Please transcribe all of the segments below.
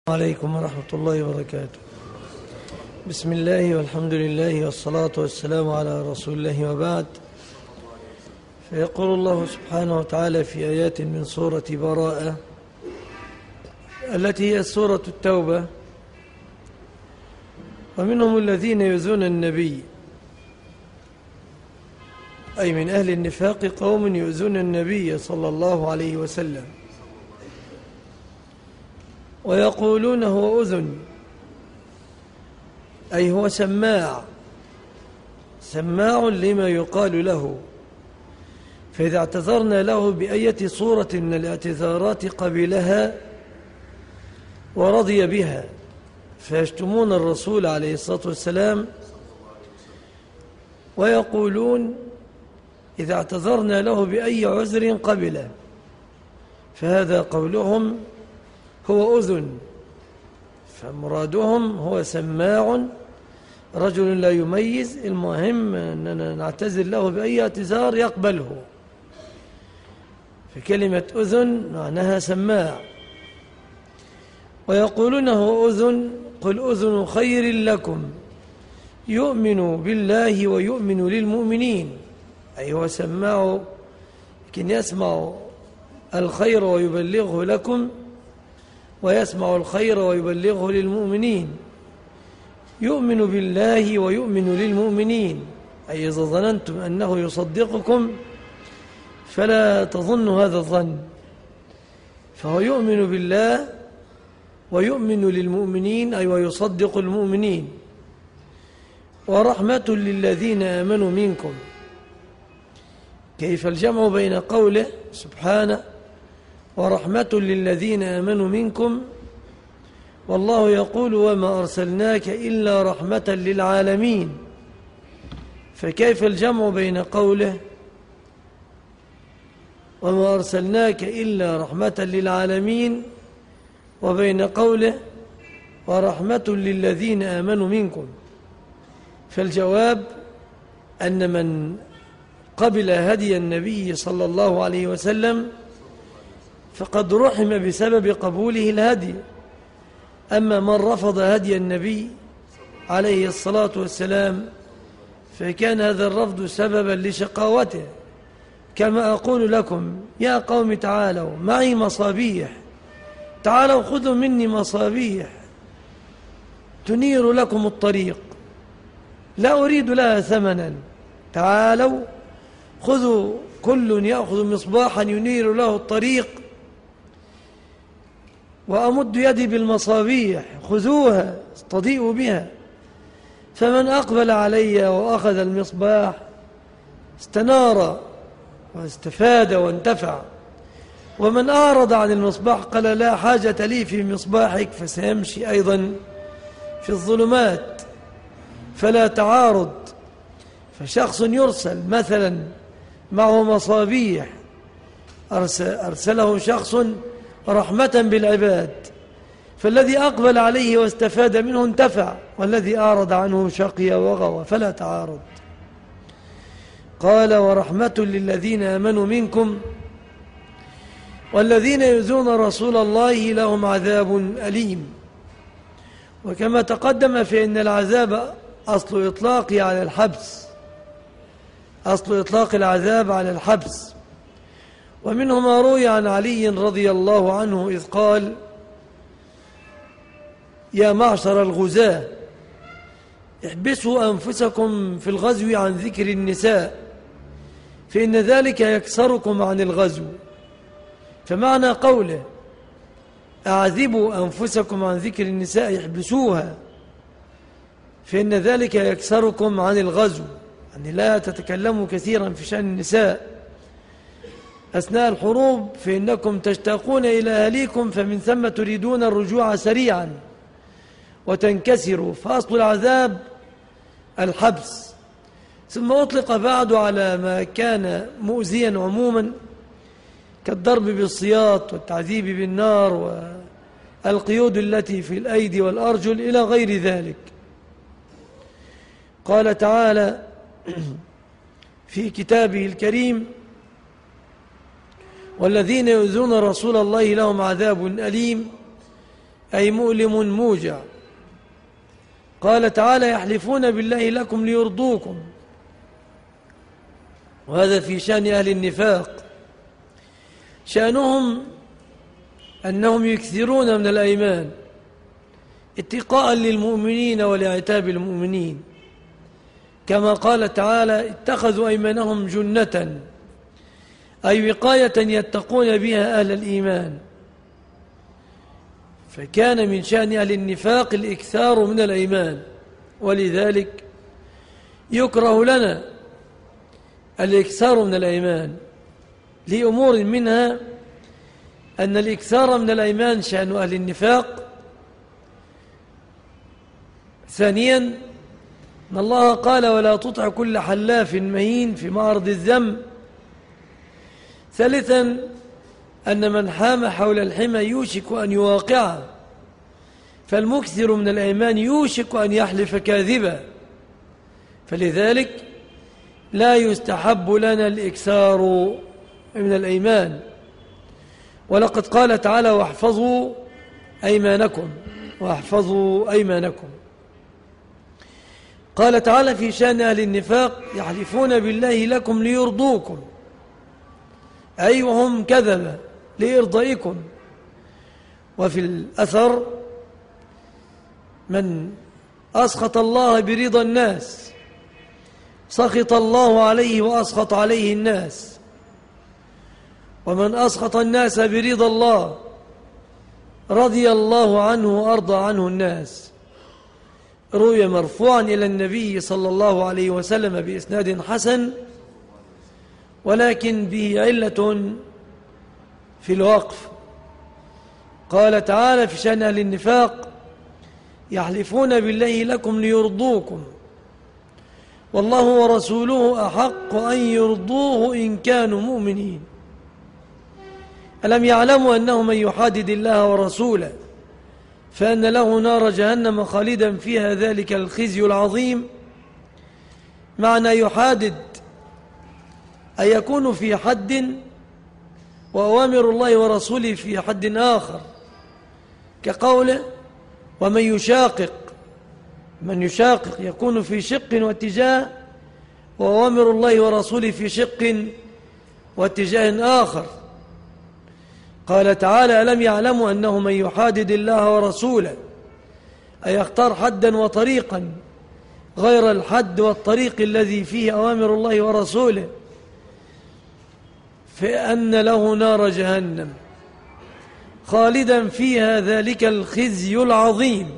عليكم ورحمة الله وبركاته. بسم الله والحمد لله والصلاة والسلام على رسول الله وبعد. فيقول الله سبحانه وتعالى في آيات من سورة براءة التي هي سورة التوبة: ومنهم الذين يؤذون النبي، أي من أهل النفاق قوم يؤذون النبي صلى الله عليه وسلم ويقولون هو أذن، أي هو سماع لما يقال له، فإذا اعتذرنا له بأية صورة من الاعتذارات قبلها ورضي بها، فيشتمون الرسول عليه الصلاة والسلام ويقولون إذا اعتذرنا له بأي عذر قبله، فهذا قولهم هو أذن، فمرادهم هو سماع، رجل لا يميز، المهم أننا نعتذر له بأي اعتذار يقبله، فكلمة أذن معناها سماع. ويقولون هو أذن، قل أذن خير لكم يؤمن بالله ويؤمن للمؤمنين، أي هو سماع لكن يسمع الخير ويبلغه لكم، ويسمع الخير ويبلغه للمؤمنين. يؤمن بالله ويؤمن للمؤمنين، أي إذا ظننتم أنه يصدقكم فلا تظنوا هذا الظن، فهو يؤمن بالله ويؤمن للمؤمنين، أي ويصدق المؤمنين. ورحمة للذين آمنوا منكم، كيف الجمع بين قوله سبحانه ورحمة للذين آمنوا منكم، والله يقول وما أرسلناك إلا رحمة للعالمين، فكيف الجمع بين قوله وما أرسلناك إلا رحمة للعالمين وبين قوله ورحمة للذين آمنوا منكم؟ فالجواب أن من قبل هدي النبي صلى الله عليه وسلم فقد رحم بسبب قبوله الهدي، أما من رفض هدي النبي عليه الصلاة والسلام فكان هذا الرفض سببا لشقاوته. كما أقول لكم يا قوم تعالوا معي مصابيح، تعالوا خذوا مني مصابيح تنير لكم الطريق، لا أريد لها ثمنا، تعالوا خذوا، كل يأخذ مصباحا ينير له الطريق، وأمد يدي بالمصابيح خذوها استضيئوا بها. فمن أقبل علي وأخذ المصباح استنار واستفاد وانتفع، ومن أعرض عن المصباح قال لا حاجة لي في مصباحك فسيمشي أيضا في الظلمات. فلا تعارض، فشخص يرسل مثلا معه مصابيح، أرسله شخص رحمة بالعباد، فالذي أقبل عليه واستفاد منه انتفع، والذي أعرض عنه شقي وغوى، فلا تعارض. قال ورحمة للذين آمنوا منكم والذين يؤذون رسول الله لهم عذاب أليم. وكما تقدم فإن العذاب أصل إطلاقه على الحبس، أصل إطلاق العذاب على الحبس. ومنه ما روي عن علي رضي الله عنه إذ قال يا معشر الغزاة احبسوا أنفسكم في الغزو عن ذكر النساء فإن ذلك يكسركم عن الغزو. فمعنى قوله أعذبوا أنفسكم عن ذكر النساء احبسوها فإن ذلك يكسركم عن الغزو، يعني لا تتكلموا كثيرا في شأن النساء أثناء الحروب، فإنكم تشتاقون إلى أهليكم، فمن ثم تريدون الرجوع سريعا وتنكسروا، فأصل العذاب الحبس. ثم أطلق بعد على ما كان مؤذيا عموما كالضرب بالسياط والتعذيب بالنار والقيود التي في الأيدي والأرجل إلى غير ذلك. قال تعالى في كتابه الكريم والذين يؤذون رسول الله لهم عذاب أليم أي مؤلم موجع. قال تعالى يحلفون بالله لكم ليرضوكم، وهذا في شأن أهل النفاق. شأنهم أنهم يكثرون من الأيمان اتقاء للمؤمنين ولعتاب المؤمنين، كما قال تعالى اتخذوا أيمانهم جنة، أي وقاية يتقون بها أهل الإيمان. فكان من شأن أهل النفاق الإكثار من الأيمان، ولذلك يكره لنا الإكثار من الأيمان لأمور، منها أن الإكثار من الأيمان شأن أهل النفاق. ثانيا أن الله قال ولا تطع كل حلاف مهين في معرض الذم. ثالثا أن من حام حول الحمى يوشك أن يواقعه، فالمكثر من الأيمان يوشك أن يحلف كاذبا، فلذلك لا يستحب لنا الإكثار من الأيمان. ولقد قال تعالى واحفظوا أيمانكم، واحفظوا أيمانكم. قال تعالى في شأن أهل النفاق يحلفون بالله لكم ليرضوكم، أي وهم كذبة لإرضائكم. وفي الأثر من أسخط الله برضا الناس سخط الله عليه وأسخط عليه الناس، ومن أسخط الناس برضا الله رضي الله عنه وأرضى عنه الناس. روي مرفوعا إلى النبي صلى الله عليه وسلم بإسناد حسن، ولكن به علة في الوقف. قال تعالى في شأن أهل النفاق يحلفون بالله لكم ليرضوكم والله ورسوله أحق أن يرضوه إن كانوا مؤمنين، ألم يعلموا أنه من يحادد الله ورسوله فأن له نار جهنم خالدا فيها ذلك الخزي العظيم. معنى يحادد أن يكون في حد، وأوامر الله ورسوله في حد آخر، كقوله ومن يشاقق، من يشاقق يكون في شق واتجاه، وأوامر الله ورسوله في شق واتجاه آخر. قال تعالى ألم يعلموا أنه من يحادد الله ورسوله أي يختار حدا وطريقا غير الحد والطريق الذي فيه أوامر الله ورسوله فأن له نار جهنم خالدا فيها ذلك الخزي العظيم.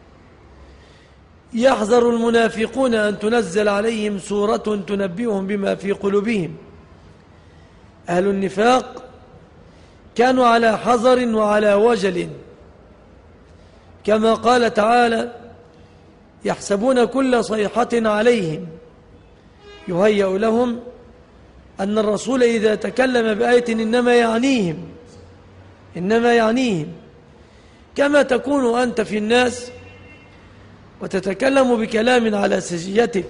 يحذر المنافقون أن تنزل عليهم سورة تنبئهم بما في قلوبهم. أهل النفاق كانوا على حذر وعلى وجل، كما قال تعالى يحسبون كل صيحة عليهم. يهيأ لهم أن الرسول إذا تكلم بآية إنما يعنيهم، كما تكون أنت في الناس وتتكلم بكلام على سجيتك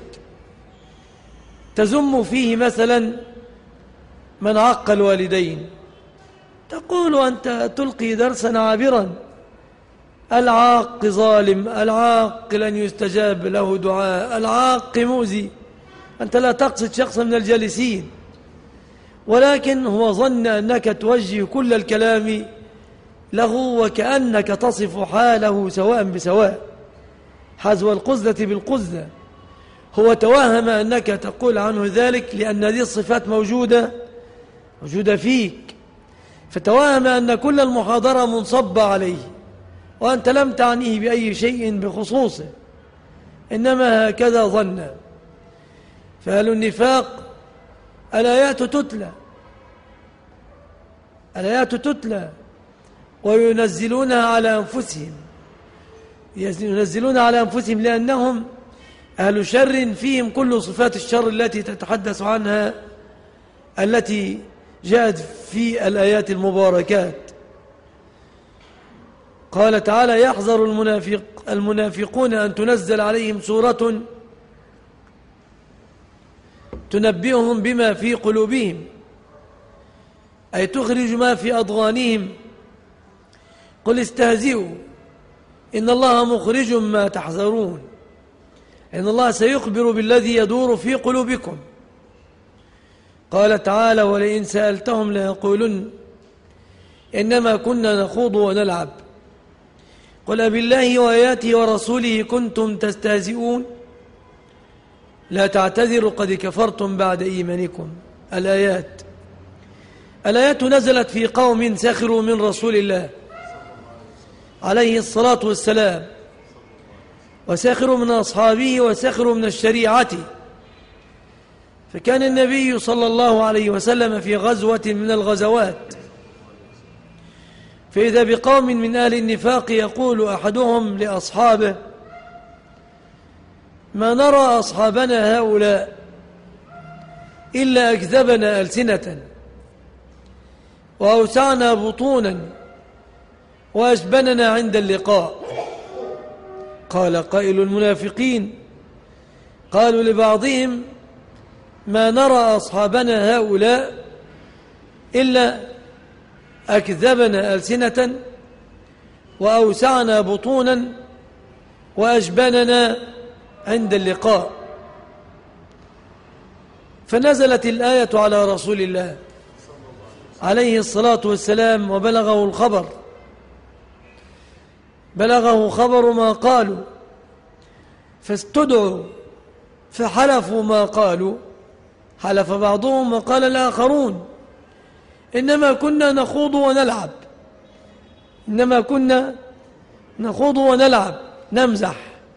تزم فيه مثلا من عق الوالدين، تقول أنت تلقي درسا عابرا العاق ظالم، العاق لن يستجاب له دعاء، العاق مؤذي. أنت لا تقصد شخصا من الجالسين، ولكن هو ظن أنك توجه كل الكلام له وكأنك تصف حاله سواء بسواء، حذو القزلة بالقزلة. هو توهم أنك تقول عنه ذلك لأن هذه الصفات موجودة فيك، فتوهم أن كل المحاضرة منصبة عليه وأنت لم تعنيه بأي شيء بخصوصه، إنما هكذا ظن. فأهل النفاق الآيات تتلى وينزلونها على أنفسهم لأنهم أهل شر فيهم كل صفات الشر التي تتحدث عنها التي جاءت في الآيات المباركات. قال تعالى يحذر المنافقون أن تنزل عليهم سورة تنبئهم بما في قلوبهم، أي تخرج ما في أضغانهم. قل استهزئوا إن الله مخرج ما تحذرون، إن الله سيخبر بالذي يدور في قلوبكم. قال تعالى: ولئن سألتهم ليقولن إنما كنا نخوض ونلعب قل أبالله وآياته ورسوله كنتم تستهزئون لا تعتذروا قد كفرتم بعد إيمانكم. الآيات نزلت في قوم سخروا من رسول الله عليه الصلاة والسلام، وسخروا من أصحابه، وسخروا من الشريعة. فكان النبي صلى الله عليه وسلم في غزوة من الغزوات، فإذا بقوم من أهل النفاق يقول أحدهم لأصحابه: ما نرى أصحابنا هؤلاء إلا أكذبنا ألسنة وأوسعنا بطونا وأجبننا عند اللقاء. قال قائل المنافقين قالوا لبعضهم: ما نرى أصحابنا هؤلاء إلا أكذبنا ألسنة وأوسعنا بطونا وأجبننا عند اللقاء. فنزلت الآية على رسول الله عليه الصلاة والسلام، وبلغه خبر ما قالوا، فاستدعوا فحلفوا ما قالوا. حلف بعضهم وقال الآخرون: إنما كنا نخوض ونلعب نمزح.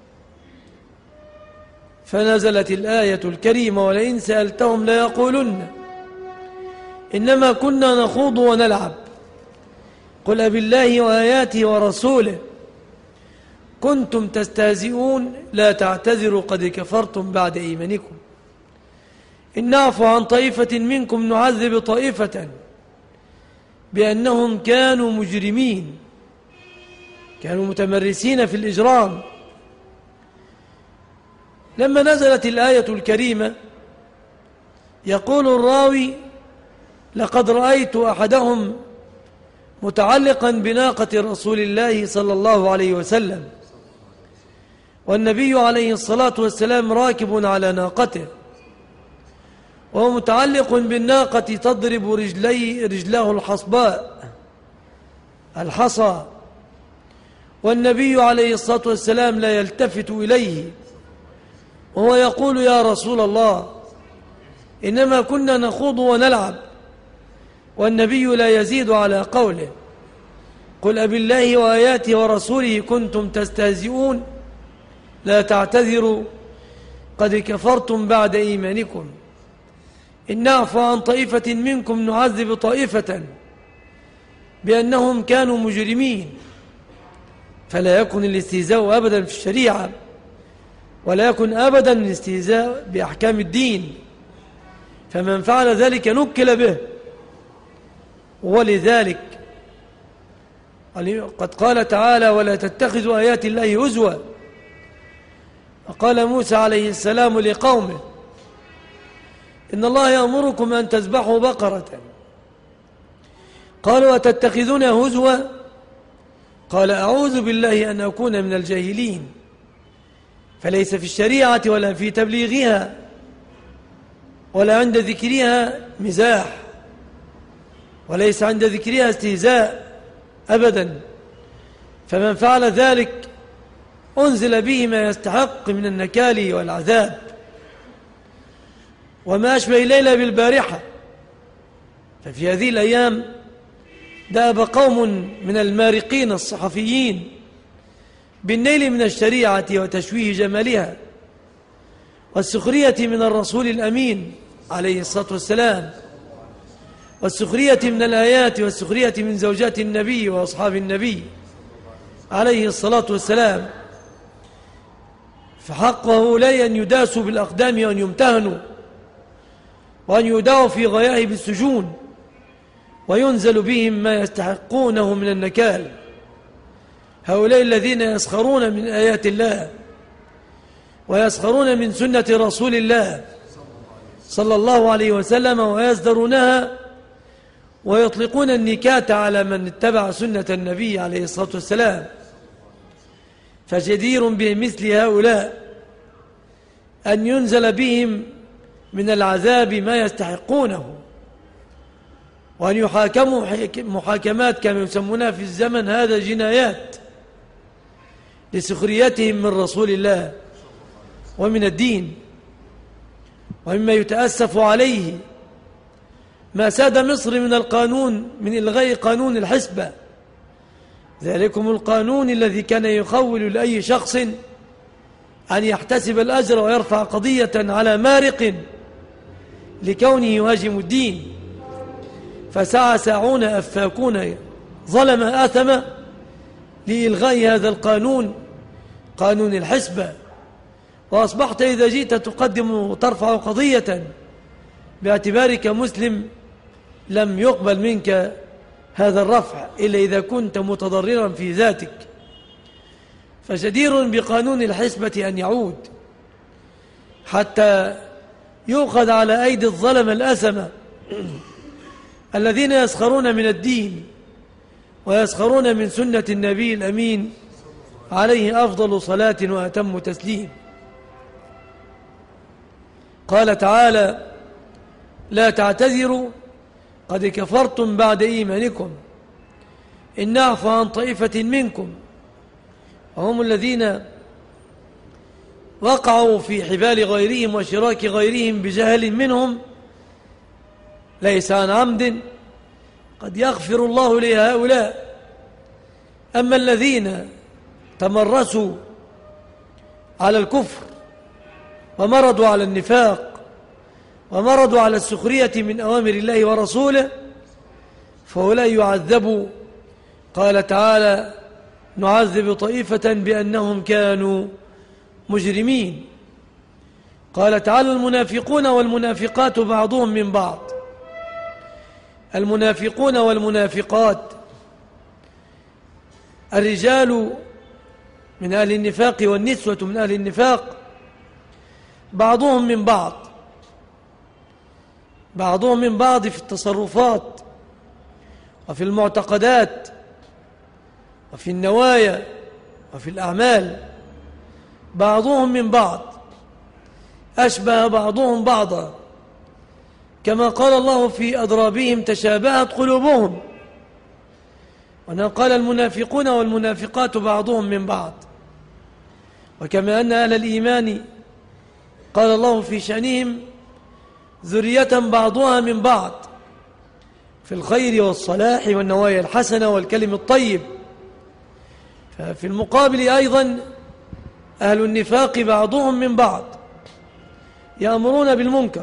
فنزلت الآية الكريمة: ولئن سألتهم ليقولن إنما كنا نخوض ونلعب قل أبالله وآياته ورسوله كنتم تستهزئون لا تعتذروا قد كفرتم بعد إيمانكم. إن نعفو عن طائفة منكم نعذب طائفة بأنهم كانوا مجرمين، كانوا متمرسين في الإجرام. لما نزلت الآية الكريمة يقول الراوي: لقد رأيت أحدهم متعلقا بناقة رسول الله صلى الله عليه وسلم، والنبي عليه الصلاة والسلام راكب على ناقته، وهو متعلق بالناقة تضرب رجله الحصى، والنبي عليه الصلاة والسلام لا يلتفت إليه، وهو يقول: يا رسول الله إنما كنا نخوض ونلعب، والنبي لا يزيد على قوله: قل أبالله وآياته ورسوله كنتم تستهزئون لا تعتذروا قد كفرتم بعد إيمانكم. إن نعفو عن طائفة منكم نعذب طائفة بأنهم كانوا مجرمين. فلا يكن الاستهزاء أبدا في الشريعة، ولا يكن أبدا الاستهزاء بأحكام الدين، فمن فعل ذلك نكل به. ولذلك قد قال تعالى: ولا تتخذوا آيات الله هزوا. وقال موسى عليه السلام لقومه: إن الله يأمركم أن تذبحوا بقرة. قالوا: أتتخذون هزوا؟ قال: أعوذ بالله أن أكون من الجاهلين. فليس في الشريعة ولا في تبليغها ولا عند ذكرها مزاح، وليس عند ذكرها استهزاء أبدا. فمن فعل ذلك أنزل به ما يستحق من النكال والعذاب. وما أشبه الليلة بالبارحة. ففي هذه الأيام دأب قوم من المارقين الصحفيين بالنيل من الشريعة وتشويه جمالها والسخرية من الرسول الأمين عليه الصلاة والسلام، والسخرية من الآيات، والسخرية من زوجات النبي وأصحاب النبي عليه الصلاة والسلام. فحق هؤلاء أن يداسوا بالأقدام وأن يمتهنوا، وأن يدعوا في غياهب السجون، وينزل بهم ما يستحقونه من النكال. هؤلاء الذين يسخرون من آيات الله ويسخرون من سنة رسول الله صلى الله عليه وسلم ويزدرونها ويطلقون النكات على من اتبع سنة النبي عليه الصلاة والسلام. فجدير بمثل هؤلاء أن ينزل بهم من العذاب ما يستحقونه، وأن يحاكموا محاكمات كما يسمونها في الزمن هذا جنايات لسخريتهم من رسول الله ومن الدين. ومما يتأسف عليه ما ساد مصر من القانون، من إلغاء قانون الحسبة، ذلكم القانون الذي كان يخول لأي شخص أن يحتسب الأجر ويرفع قضية على مارق لكونه يهاجم الدين. فسعى ساعون أفاكون ظلم آثم لإلغاء هذا القانون، قانون الحسبة. وأصبحت إذا جئت تقدم وترفع قضية باعتبارك مسلم لم يقبل منك هذا الرفع إلا إذا كنت متضررا في ذاتك. فجدير بقانون الحسبة أن يعود حتى يؤخذ على أيدي الظلم الأثمة الذين يسخرون من الدين ويسخرون من سنة النبي الأمين عليه أفضل صلاة وأتم تسليم. قال تعالى: لا تعتذروا قد كفرتم بعد إيمانكم إن نعفو عن طائفة منكم، وهم الذين وقعوا في حبال غيرهم وشراك غيرهم بجهل منهم ليس عن عمد قد يغفر الله لهؤلاء. أما الذين تمرسوا على الكفر ومرضوا على النفاق ومرضوا على السخرية من أوامر الله ورسوله فهؤلاء يعذبوا. قال تعالى: نعذب طائفة بأنهم كانوا مجرمين. قال تعالى: المنافقون والمنافقات بعضهم من بعض. المنافقون والمنافقات الرجال من أهل النفاق والنسوة من أهل النفاق بعضهم من بعض، بعضهم من بعض في التصرفات وفي المعتقدات وفي النوايا وفي الأعمال، بعضهم من بعض، أشبه بعضهم بعضا، كما قال الله في أضرابهم تشابهت قلوبهم. وأنه قال المنافقون والمنافقات بعضهم من بعض. وكما أن أهل الإيمان قال الله في شأنهم ذرية بعضها من بعض في الخير والصلاح والنوايا الحسنة والكلم الطيب. ففي المقابل أيضا أهل النفاق بعضهم من بعض، يأمرون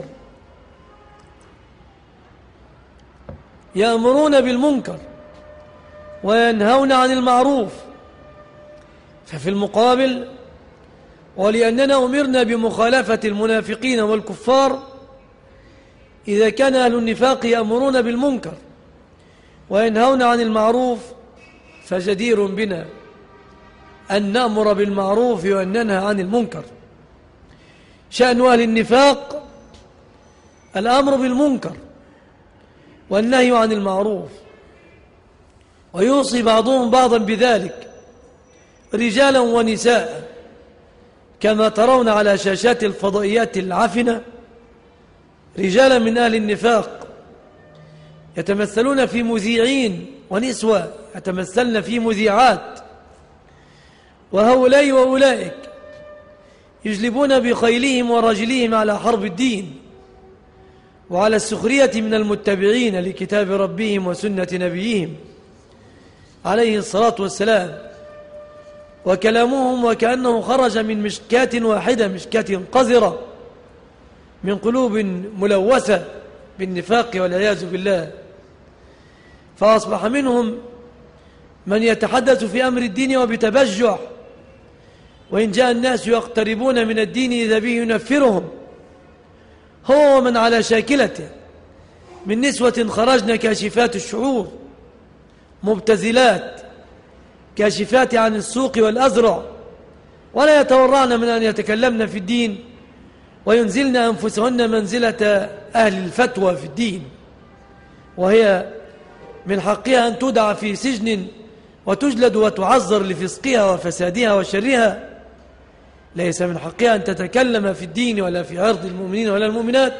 بالمنكر وينهون عن المعروف. ففي المقابل ولأننا أمرنا بمخالفة المنافقين والكفار، إذا كان أهل النفاق يأمرون بالمنكر وينهون عن المعروف فجدير بنا أن نأمر بالمعروف وأن ننهى عن المنكر. شأن أهل النفاق الأمر بالمنكر والنهي عن المعروف، ويوصي بعضهم بعضا بذلك رجالا ونساء، كما ترون على شاشات الفضائيات العفنة رجالا من أهل النفاق يتمثلون في مذيعين ونسوة يتمثلن في مذيعات، وهؤلاء وأولئك يجلبون بخيلهم ورجلهم على حرب الدين وعلى السخرية من المتبعين لكتاب ربهم وسنة نبيهم عليه الصلاة والسلام. وكلامهم وكأنه خرج من مشكاة واحدة، مشكاة قذرة من قلوب ملوثة بالنفاق والعياذ بالله. فأصبح منهم من يتحدث في أمر الدين وبتبجح، وإن جاء الناس يقتربون من الدين إذا به ينفرهم، هو ومن على شاكلته من نسوة خرجن كاشفات الشعور مبتذلات كاشفات عن السوق والأزرع، ولا يتورعن من أن يتكلمن في الدين وينزلن أنفسهن منزلة أهل الفتوى في الدين، وهي من حقها أن تدع في سجن وتجلد وتعذر لفسقها وفسادها وشرها، ليس من حقها أن تتكلم في الدين ولا في عرض المؤمنين ولا المؤمنات،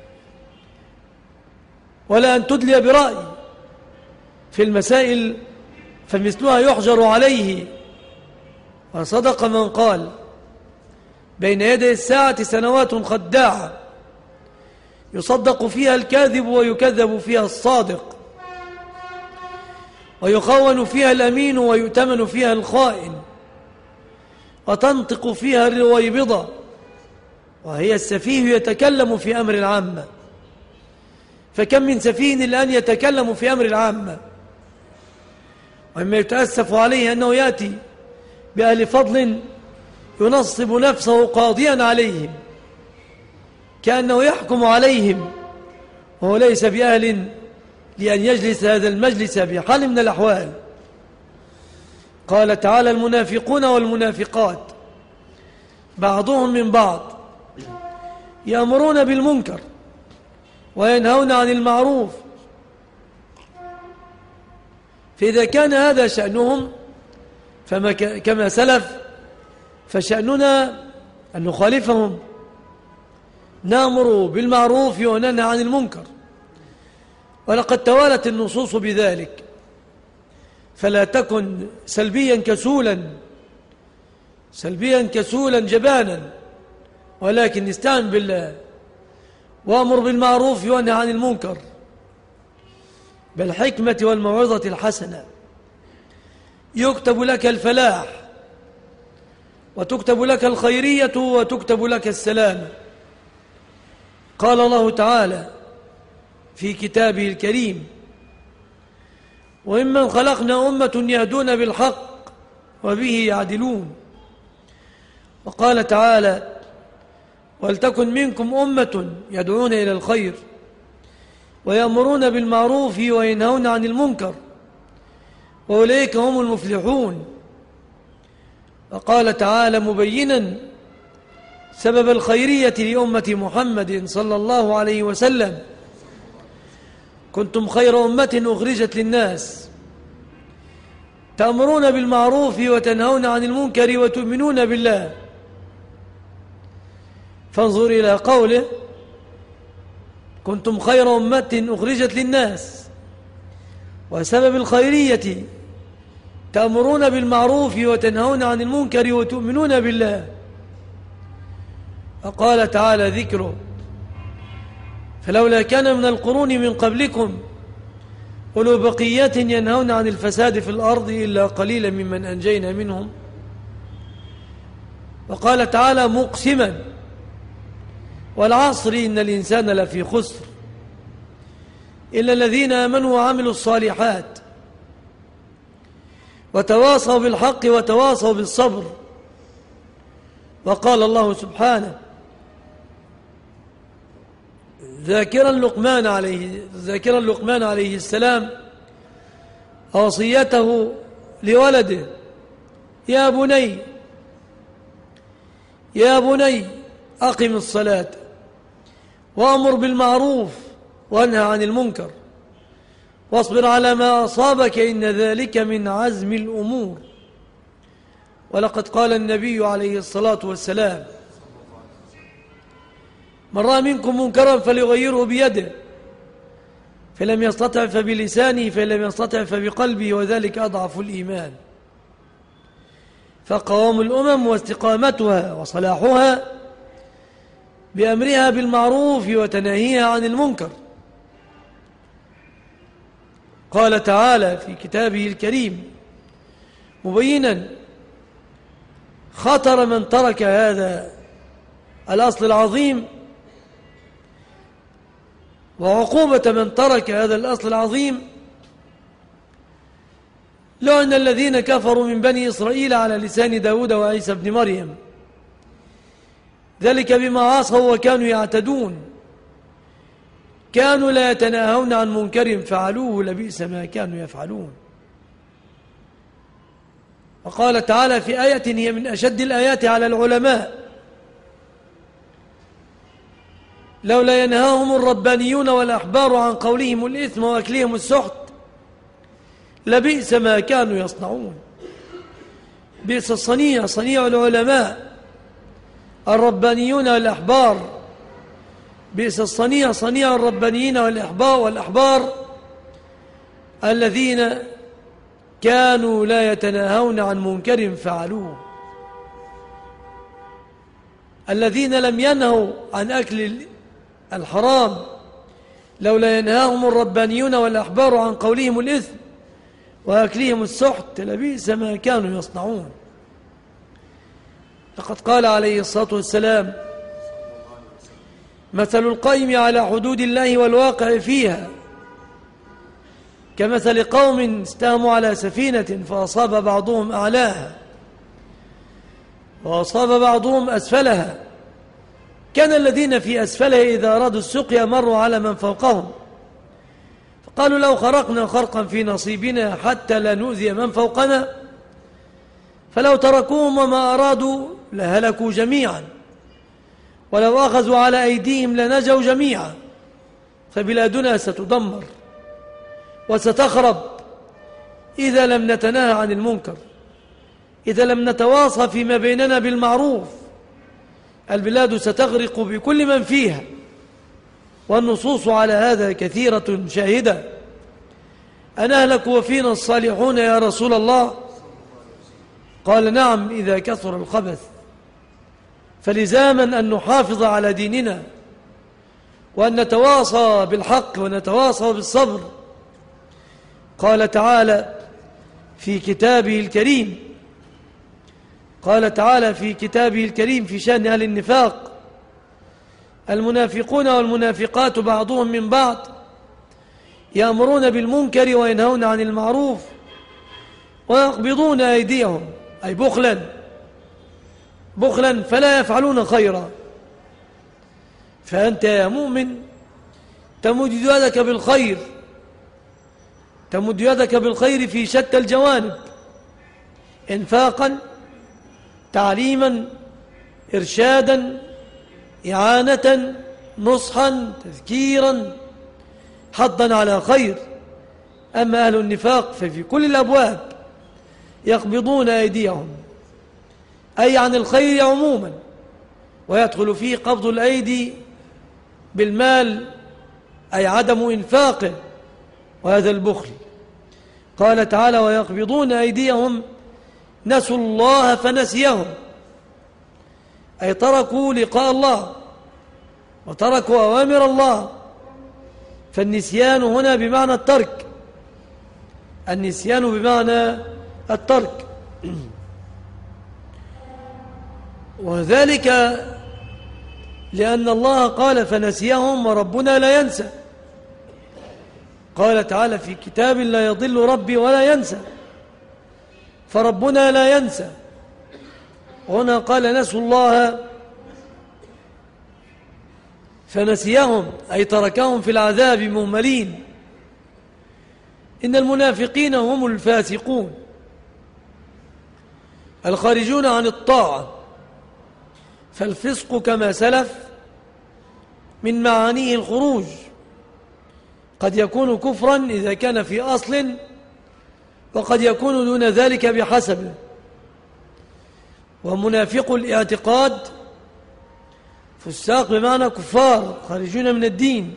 ولا أن تدلي برأي في المسائل، فمثلها يحجر عليه. وصدق من قال: بين يدي الساعة سنوات خداعة يصدق فيها الكاذب ويكذب فيها الصادق، ويخون فيها الأمين ويؤتمن فيها الخائن، وتنطق فيها الرويبضة، وهي السفيه يتكلم في أمر العامة. فكم من سفيه الآن يتكلم في أمر العامة، ومما يتأسف عليه أنه يأتي بأهل فضل ينصب نفسه قاضيا عليهم كأنه يحكم عليهم، وهو ليس بأهل لأن يجلس هذا المجلس بحال من الأحوال. قال تعالى: المنافقون والمنافقات بعضهم من بعض يأمرون بالمنكر وينهون عن المعروف. فإذا كان هذا شأنهم كما سلف، فشأننا أن نخالفهم، نأمر بالمعروف وننهى عن المنكر، ولقد توالت النصوص بذلك. فلا تكن سلبيا كسولا جبانا، ولكن استعن بالله وأمر بالمعروف وانهى عن المنكر بالحكمة والموعظة الحسنة، يكتب لك الفلاح وتكتب لك الخيرية وتكتب لك السلامة. قال الله تعالى في كتابه الكريم: وممن خلقنا أمة يهدون بالحق وبه يعدلون. وقال تعالى: ولتكن منكم أمة يدعون إلى الخير ويأمرون بالمعروف وينهون عن المنكر وأولئك هم المفلحون. وقال تعالى مبينا سبب الخيرية لأمة محمد صلى الله عليه وسلم: كنتم خير أمة أخرجت للناس تأمرون بالمعروف وتنهون عن المنكر وتؤمنون بالله. فانظر إلى قوله: كنتم خير أمة أخرجت للناس، وسبب الخيرية تأمرون بالمعروف وتنهون عن المنكر وتؤمنون بالله. فقال تعالى ذكره: فلولا كان من القرون من قبلكم أولو بقية ينهون عن الفساد في الأرض إلا قليلا ممن أنجينا منهم. وقال تعالى مقسما: والعصر إن الإنسان لفي خسر إلا الذين آمنوا وعملوا الصالحات وتواصوا بالحق وتواصوا بالصبر. وقال الله سبحانه ذاكرا لقمان عليه السلام وصيته لولده: يا بني أقم الصلاة وأمر بالمعروف وانهى عن المنكر واصبر على ما أصابك إن ذلك من عزم الأمور. ولقد قال النبي عليه الصلاة والسلام: من رأى منكم منكرا فليغيره بيده، فلم يستطع فبلسانه، فلم يستطع فبقلبه، وذلك أضعف الإيمان. فقوام الأمم واستقامتها وصلاحها بأمرها بالمعروف وتناهيها عن المنكر. قال تعالى في كتابه الكريم مبينا خطر من ترك هذا الأصل العظيم وعقوبة من ترك هذا الأصل العظيم: لعن الذين كفروا من بني إسرائيل على لسان داود وعيسى بن مريم، ذلك بما عصوا وكانوا يعتدون، كانوا لا يتناهون عن منكر فعلوه لبئس ما كانوا يفعلون. وقال تعالى في آية هي من أشد الآيات على العلماء: لولا ينهاهم الربانيون والأحبار عن قولهم الإثم وأكلهم السحت لبئس ما كانوا يصنعون. بئس الصنيع، صنيع العلماء الربانيون والأحبار. بئس الصنيع، صنيع الربانيين والأحبار الذين كانوا لا يتناهون عن منكر فعلوه، الذين لم ينهوا عن أكل الحرام لولا ينهاهم الربانيون والأحبار عن قولهم الإثم وأكلهم السحت لبئس ما كانوا يصنعون. لقد قال عليه الصلاة والسلام: مثل القائم على حدود الله والواقع فيها كمثل قوم استهموا على سفينة فأصاب بعضهم أعلاها وأصاب بعضهم أسفلها، كان الذين في أسفلها إذا أرادوا السقيا مروا على من فوقهم فقالوا: لو خرقنا خرقا في نصيبنا حتى لا نؤذي من فوقنا، فلو تركوهم وما أرادوا لهلكوا جميعا، ولو أخذوا على أيديهم لنجوا جميعا، فبلادنا ستدمر وستخرب إذا لم نتناهى عن المنكر، إذا لم نتواصى فيما بيننا بالمعروف. البلاد ستغرق بكل من فيها، والنصوص على هذا كثيرة شاهدة. أنهلك وفينا الصالحون يا رسول الله؟ قال: نعم، إذا كثر الخبث. فلزاما أن نحافظ على ديننا، وأن نتواصى بالحق ونتواصى بالصبر. قال تعالى في كتابه الكريم في شأن أهل النفاق: المنافقون والمنافقات بعضهم من بعض يأمرون بالمنكر وينهون عن المعروف ويقبضون أيديهم، أي بخلا فلا يفعلون خيرا. فأنت يا مؤمن تمد يدك بالخير في شتى الجوانب: إنفاقا، تعليما، إرشادا، إعانة، نصحا، تذكيرا، حضا على خير. أما أهل النفاق ففي كل الأبواب يقبضون أيديهم، أي عن الخير عموما، ويدخل فيه قبض الأيدي بالمال، أي عدم إنفاقه، وهذا البخل. قال تعالى: ويقبضون أيديهم نسوا الله فنسيهم، أي تركوا لقاء الله وتركوا أوامر الله. فالنسيان هنا بمعنى الترك، النسيان بمعنى الترك. وذلك لأن الله قال: فنسيهم، وربنا لا ينسى. قال تعالى في كتاب: لا يضل ربي ولا ينسى، فربنا لا ينسى. هنا قال: نسوا الله فنسيهم، أي تركهم في العذاب مهملين. إن المنافقين هم الفاسقون الخارجون عن الطاعة. فالفسق كما سلف من معانيه الخروج، قد يكون كفرا إذا كان في أصل، وقد يكون دون ذلك بحسبه. ومنافق الاعتقاد فساق بمعنى كفار خارجون من الدين.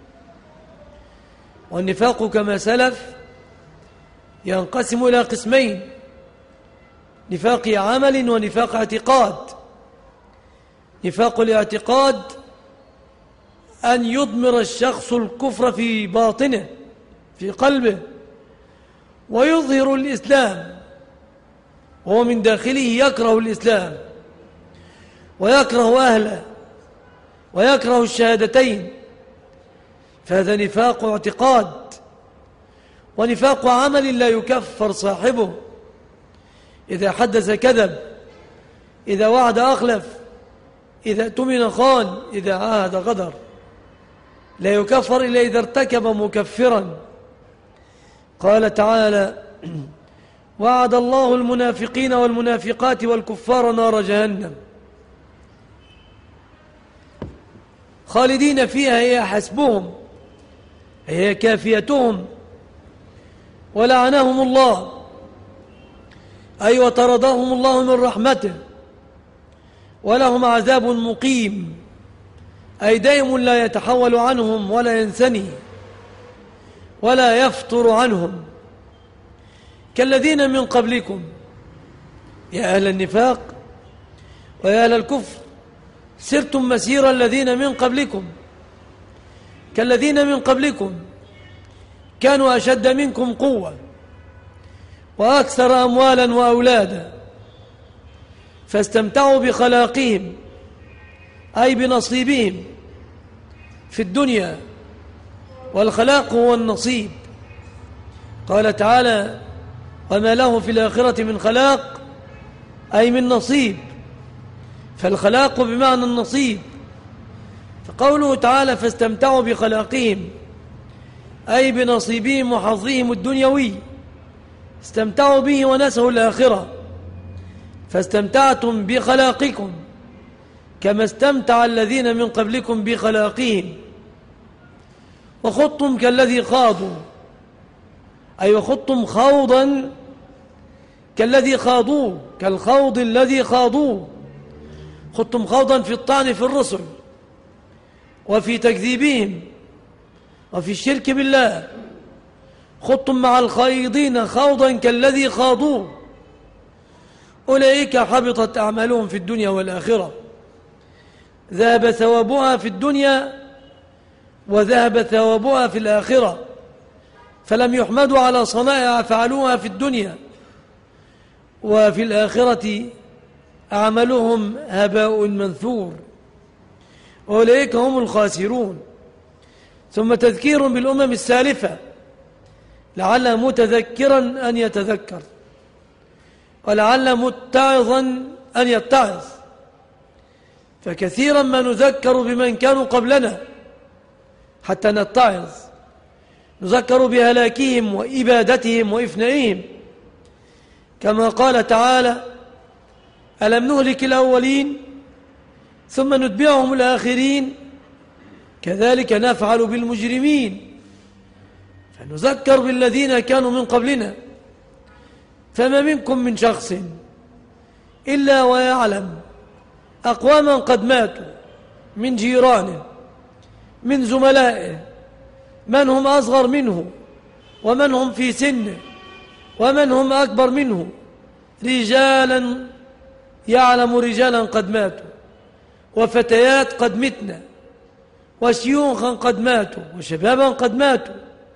والنفاق كما سلف ينقسم إلى قسمين: نفاق عمل ونفاق اعتقاد. نفاق الاعتقاد أن يضمر الشخص الكفر في باطنه في قلبه ويظهر الإسلام، وهو من داخله يكره الإسلام ويكره أهله ويكره الشهادتين، فهذا نفاق اعتقاد. ونفاق عمل لا يكفر صاحبه: إذا حدث كذب، إذا وعد أخلف، إذا اؤتمن خان، إذا عاهد غدر. لا يكفر إلا إذا ارتكب مكفرا. قال تعالى: وعد الله المنافقين والمنافقات والكفار نار جهنم خالدين فيها، هي حسبهم، هي كافيتهم. ولعنهم الله، أي وطردهم الله من رحمته، ولهم عذاب مقيم، أي دائم لا يتحول عنهم ولا ينثني ولا يفطر عنهم، كالذين من قبلكم يا أهل النفاق ويا أهل الكفر سرتم مسير الذين من قبلكم، كالذين من قبلكم كانوا أشد منكم قوة وأكثر أموالا وأولادا، فاستمتعوا بخلاقهم أي بنصيبهم في الدنيا، والخلاق هو النصيب. قال تعالى: وما له في الآخرة من خلاق، أي من نصيب، فالخلاق بمعنى النصيب. فقوله تعالى: فاستمتعوا بخلاقهم أي بنصيبهم وحظهم الدنيوي، استمتعوا به ونسوا الآخرة، فاستمتعتم بخلاقكم كما استمتع الذين من قبلكم بخلاقهم، وخضتم كالذي خاضوا، أي وخضتم خوضا كالذي خاضوه، كالخوض الذي خاضوه، خضتم خوضا في الطعن في الرسل وفي تكذيبهم وفي الشرك بالله، خضتم مع الخائضين خوضا كالذي خاضوه، أولئك حبطت أعمالهم في الدنيا والآخرة، ذهب ثوابها في الدنيا وذهب ثوابها في الآخرة، فلم يحمدوا على صنائع فعلوها في الدنيا، وفي الآخرة أعمالهم هباء منثور، أولئك هم الخاسرون. ثم تذكير بالأمم السالفة لعل متذكرا أن يتذكر، ولعل متعظا أن يتعظ، فكثيرا ما نذكر بمن كانوا قبلنا حتى نتعظ، نذكر بهلاكهم وإبادتهم وإفنائهم، كما قال تعالى: ألم نهلك الأولين ثم نتبعهم الآخرين كذلك نفعل بالمجرمين. فنذكر بالذين كانوا من قبلنا، فما منكم من شخص إلا ويعلم أقواما قد ماتوا من جيرانه، من زملائه، من هم أصغر منه ومن هم في سنه ومن هم أكبر منه، رجالا يعلم رجالا قد ماتوا، وفتيات قد متنا، وشيوخا قد ماتوا، وشبابا قد ماتوا.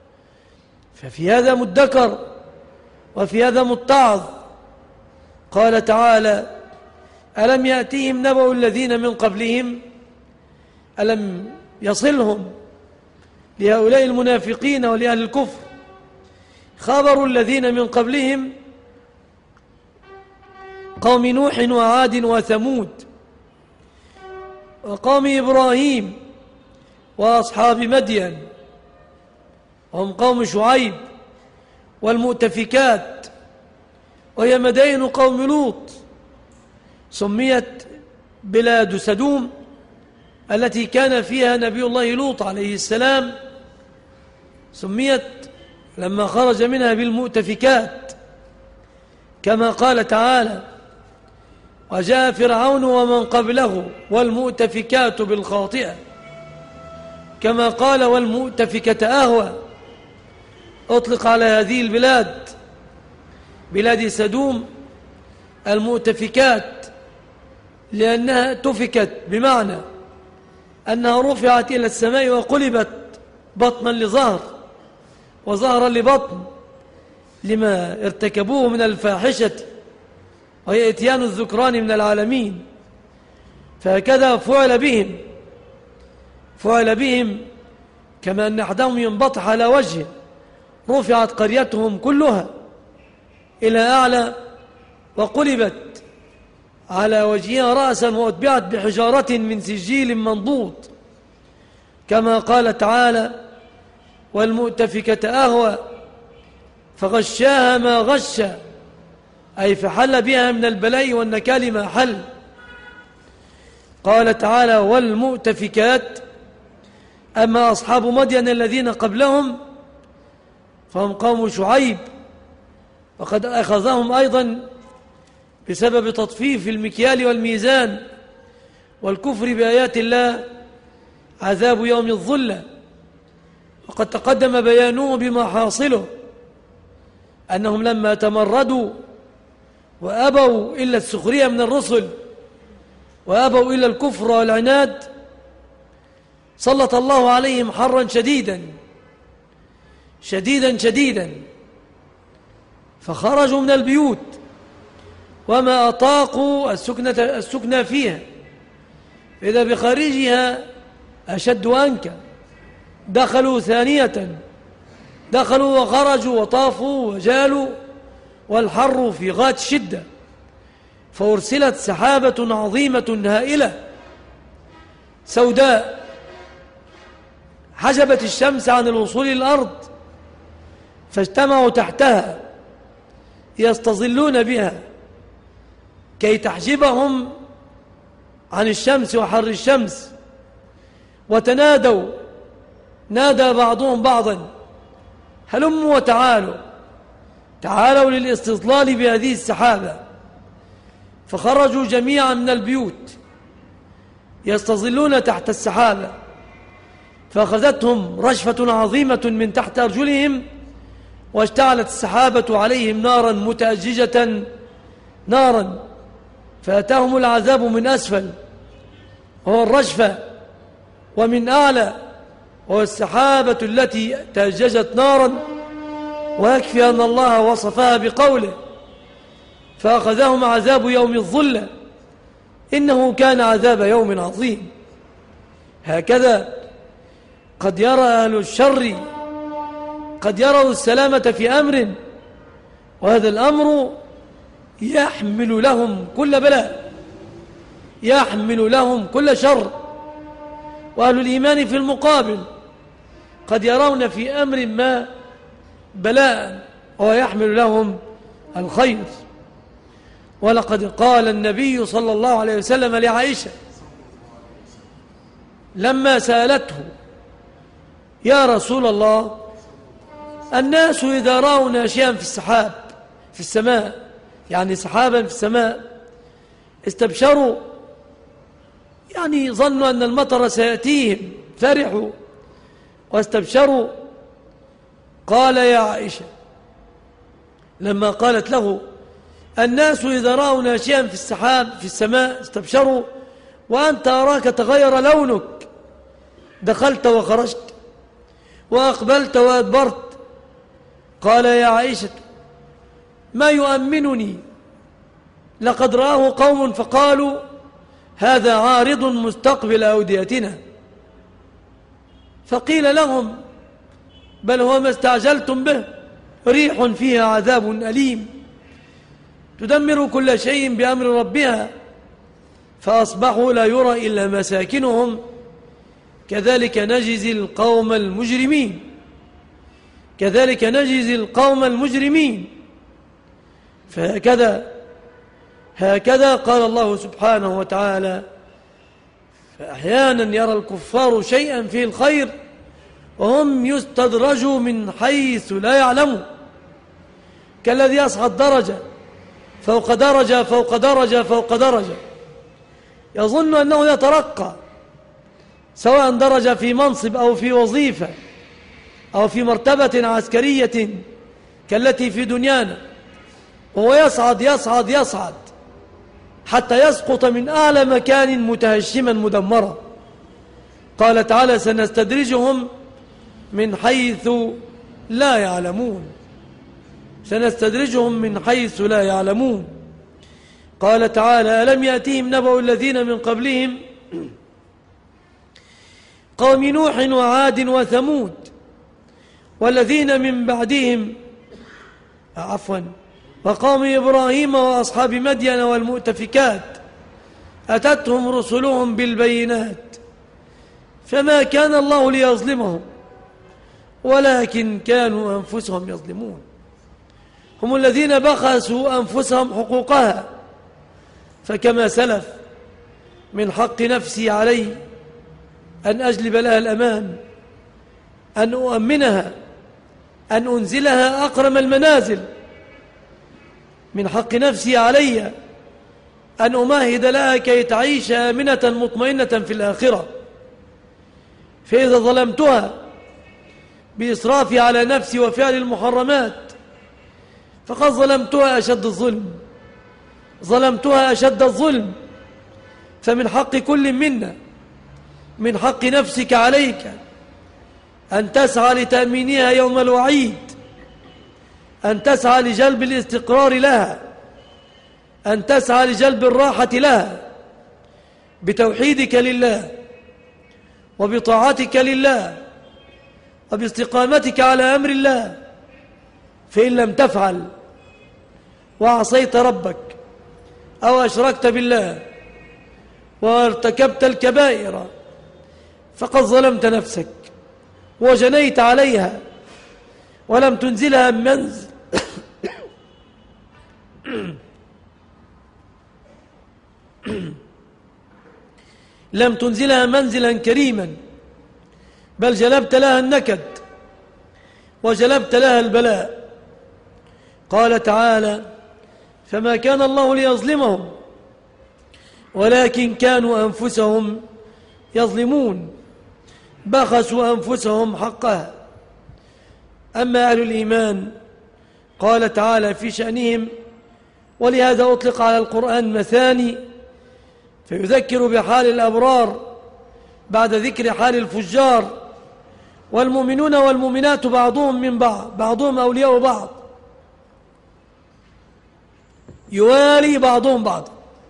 ففي هذا مدكر وفي هذا متعظ. قال تعالى: ألم يأتيهم نبأ الذين من قبلهم، ألم يصلهم لهؤلاء المنافقين ولأهل الكفر خبر الذين من قبلهم قوم نوح وعاد وثمود وقوم إبراهيم وأصحاب مدين، وهم قوم شعيب، والمؤتفكات وهي مدائن قوم لوط. سميت بلاد سدوم التي كان فيها نبي الله لوط عليه السلام، سميت لما خرج منها بالمؤتفكات، كما قال تعالى: وجاء فرعون ومن قبله والمؤتفكات بالخاطئة، كما قال: والمؤتفكة أهوى. أطلق على هذه البلاد بلاد سدوم المؤتفكات لأنها تفكت، بمعنى أنها رفعت إلى السماء وقلبت بطنا لظهر وظهرا لبطن لما ارتكبوه من الفاحشة، وهي إتيان الذكران من العالمين. فهكذا فعل بهم كما أن أحدهم ينبطح على وجهه، رفعت قريتهم كلها إلى أعلى وقلبت على وجهها رأسا وأتبعت بحجارة من سجيل منضود، كما قال تعالى: والمؤتفكة أهوى فغشاها ما غش، أي فحل بها من البلاء والنكال ما حل. قال تعالى: والمؤتفكات. أما أصحاب مدين الذين قبلهم فهم قوم شعيب وقد أخذهم أيضا بسبب تطفيف المكيال والميزان والكفر بآيات الله عذاب يوم الظلة. وقد تقدم بيانه بما حاصله أنهم لما تمردوا وأبوا إلا السخرية من الرسل وأبوا إلا الكفر والعناد سلط الله عليهم حرا شديدا شديدا شديدا، فخرجوا من البيوت وما أطاقوا السكنة فيها، إذا بخارجها أشد وأنكى. دخلوا ثانية، دخلوا وخرجوا وطافوا وجالوا والحر في غاية الشدة، فأرسلت سحابة عظيمة هائلة سوداء حجبت الشمس عن الوصول إلى الأرض، فاجتمعوا تحتها يستظلون بها كي تحجبهم عن الشمس وحر الشمس. وتنادوا، نادى بعضهم بعضا هلموا وتعالوا، تعالوا للاستظلال بهذه السحابة. فخرجوا جميعا من البيوت يستظلون تحت السحابة، فأخذتهم رجفة عظيمة من تحت أرجلهم، واشتعلت السحابة عليهم نارا متأججة نارا، فأتاهم العذاب من أسفل وهو الرجفة، ومن أعلى وهو السحابة التي تأججت نارا. ويكفي أن الله وصفها بقوله فأخذهم عذاب يوم الظلة إنه كان عذاب يوم عظيم. هكذا قد يرى أهل الشر قد يروا السلامة في أمر، وهذا الأمر يحمل لهم كل بلاء، يحمل لهم كل شر. وأهل الإيمان في المقابل قد يرون في أمر ما بلاء ويحمل لهم الخير. ولقد قال النبي صلى الله عليه وسلم لعائشة لما سألته يا رسول الله الناس إذا رأوا ناشئا في السحاب في السماء، يعني سحابا في السماء، استبشروا، يعني ظنوا أن المطر سيأتيهم، فرحوا واستبشروا. قال يا عائشة لما قالت له الناس إذا رأوا ناشئا في السحاب في السماء استبشروا، وأنت أراك تغير لونك، دخلت وخرجت وأقبلت وأدبرت. قال يا عائشة ما يؤمنني، لقد رآه قوم فقالوا هذا عارض مستقبل أوديتنا، فقيل لهم بل هو ما استعجلتم به، ريح فيها عذاب أليم تدمر كل شيء بأمر ربها، فأصبحوا لا يرى إلا مساكنهم كذلك نجزي القوم المجرمين، كذلك نجزي القوم المجرمين. هكذا قال الله سبحانه وتعالى فأحيانا يرى الكفار شيئا فيه الخير وهم يستدرجوا من حيث لا يعلموا، كالذي يصعد درجة فوق درجة فوق درجة فوق درجة، يظن أنه يترقى، سواء درجة في منصب أو في وظيفة أو في مرتبة عسكرية كالتي في دنيانا، وهو يصعد يصعد يصعد حتى يسقط من أعلى مكان متهشما مدمرا. قال تعالى سنستدرجهم من حيث لا يعلمون، سنستدرجهم من حيث لا يعلمون. قال تعالى ألم يأتيهم نبأ الذين من قبلهم قوم نوح وعاد وثمود والذين من بعدهم وقوم إبراهيم وأصحاب مدين والمؤتفكات أتتهم رسلهم بالبينات فما كان الله ليظلمهم ولكن كانوا أنفسهم يظلمون. هم الذين بخسوا أنفسهم حقوقها، فكما سلف من حق نفسي علي أن أجلب لها الأمان، أن أؤمنها، أن أنزلها أكرم المنازل، من حق نفسي علي أن أمهد لها كي تعيش آمنة مطمئنة في الآخرة. فإذا ظلمتها بإسرافي على نفسي وفعل المحرمات فقد ظلمتها أشد الظلم، ظلمتها أشد الظلم. فمن حق كل منا، من حق نفسك عليك أن تسعى لتأمينها يوم الوعيد، أن تسعى لجلب الاستقرار لها، أن تسعى لجلب الراحة لها بتوحيدك لله وبطاعتك لله وباستقامتك على أمر الله. فإن لم تفعل وعصيت ربك أو أشركت بالله وارتكبت الكبائر فقد ظلمت نفسك وجنيت عليها ولم تنزلها منزل لم تنزلها منزلا كريما، بل جلبت لها النكد وجلبت لها البلاء. قال تعالى: فما كان الله ليظلمهم ولكن كانوا أنفسهم يظلمون، بخسوا أنفسهم حقها. أما أهل الإيمان قال تعالى في شأنهم: ولهذا أطلق على القرآن مثاني فيذكر بحال الأبرار بعد ذكر حال الفجار. والمؤمنون والمؤمنات بعضهم من بعض، بعضهم أولياء بعض، يوالي بعضهم بعض.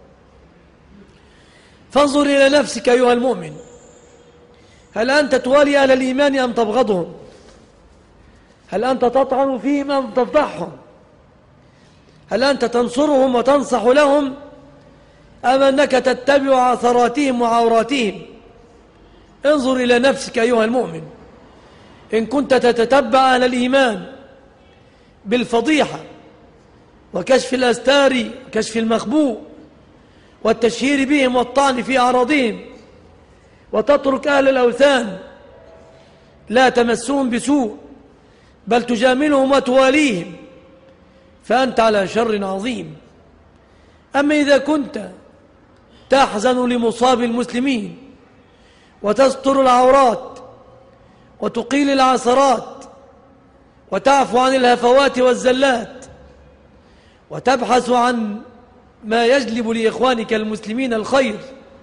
فانظر إلى نفسك أيها المؤمن، هل أنت توالي أهل الإيمان أم تبغضهم؟ هل أنت تطعن فيهم أم تفضحهم؟ هل أنت تنصرهم وتنصح لهم أم أنك تتبع عثراتهم وعوراتهم؟ انظر إلى نفسك أيها المؤمن، إن كنت تتتبع أهل الإيمان بالفضيحة وكشف الأستار وكشف المخبوء والتشهير بهم والطعن في أعراضهم، وتترك أهل الأوثان لا تمسهم بسوء بل تجاملهم وتواليهم، فأنت على شر عظيم. أما إذا كنت تحزن لمصاب المسلمين وتستر العورات وتقيل العثرات وتعفو عن الهفوات والزلات وتبحث عن ما يجلب لإخوانك المسلمين الخير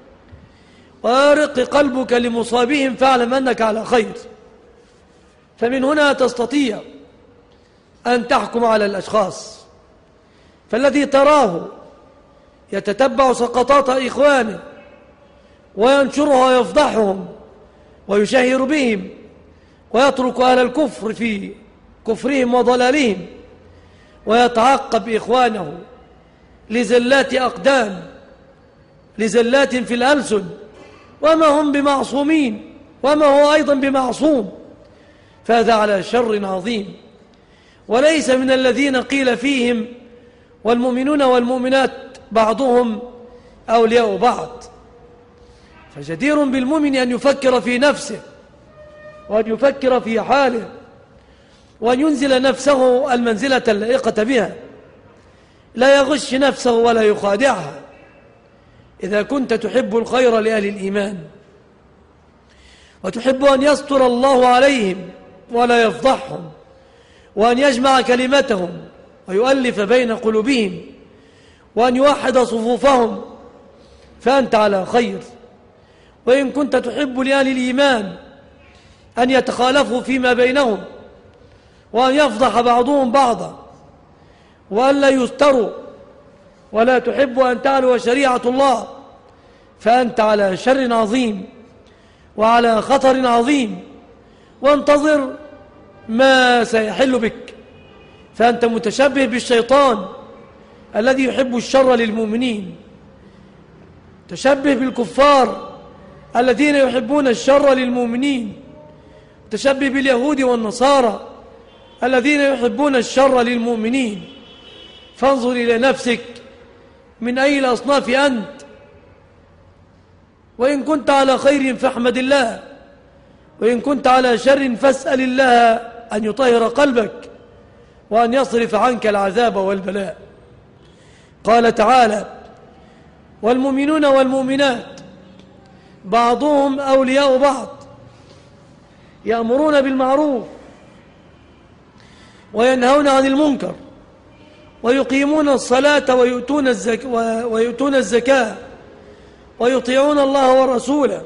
ويرق قلبك لمصابهم، فاعلم أنك على خير. فمن هنا تستطيع أن تحكم على الأشخاص. فالذي تراه يتتبع سقطات إخوانه وينشرها ويفضحهم ويشهر بهم ويترك أهل الكفر في كفرهم وضلالهم ويتعقب إخوانه لزلات أقدام، لزلات في الألسن، وما هم بمعصومين وما هو أيضا بمعصوم، فهذا على شر عظيم. وليس من الذين قيل فيهم والمؤمنون والمؤمنات بعضهم أولياء بعض. فجدير بالمؤمن أن يفكر في نفسه وأن يفكر في حاله وأن ينزل نفسه المنزلة اللائقة بها، لا يغش نفسه ولا يخادعها. إذا كنت تحب الخير لأهل الإيمان وتحب أن يستر الله عليهم ولا يفضحهم وأن يجمع كلمتهم ويؤلف بين قلوبهم وأن يوحد صفوفهم، فأنت على خير. وإن كنت تحب لأهل الإيمان أن يتخالفوا فيما بينهم وأن يفضح بعضهم بعضا وأن لا يستروا ولا تحب أن تعلو شريعة الله، فأنت على شر عظيم وعلى خطر عظيم. وانتظر ما سيحل بك، فأنت متشبه بالشيطان الذي يحب الشر للمؤمنين، تشبه بالكفار الذين يحبون الشر للمؤمنين، تشبه باليهود والنصارى الذين يحبون الشر للمؤمنين. فانظر إلى نفسك من أي الأصناف أنت. وإن كنت على خير فاحمد الله، وإن كنت على شر فاسأل الله أن يطهر قلبك وأن يصرف عنك العذاب والبلاء. قال تعالى: والمؤمنون والمؤمنات بعضهم أولياء بعض يأمرون بالمعروف وينهون عن المنكر ويقيمون الصلاة ويؤتون الزكاة ويطيعون الله ورسوله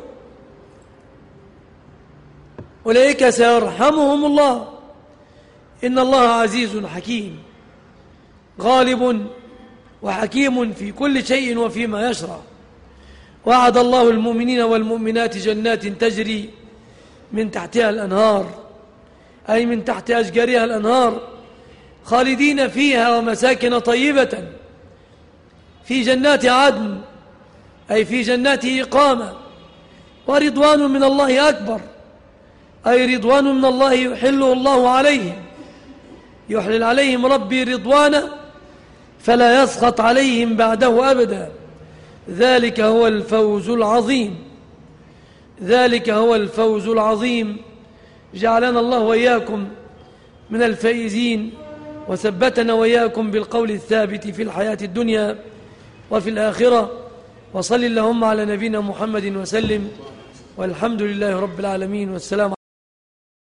أولئك سيرحمهم الله إن الله عزيز حكيم غالب وحكيم في كل شيء وفيما يشرع. وعد الله المؤمنين والمؤمنات جنات تجري من تحتها الأنهار، أي من تحت أشجارها الأنهار، خالدين فيها ومساكن طيبة في جنات عدن، أي في جنات إقامة، ورضوان من الله أكبر، أي رضوان من الله يحله الله عليهم، يحلل عليهم ربي رضوانه فلا يسخط عليهم بعده أبدا. ذلك هو الفوز العظيم، ذلك هو الفوز العظيم. جعلنا الله وإياكم من الفائزين، وثبتنا وإياكم بالقول الثابت في الحياة الدنيا وفي الآخرة. وصل اللهم على نبينا محمد وسلم، والحمد لله رب العالمين، والسلام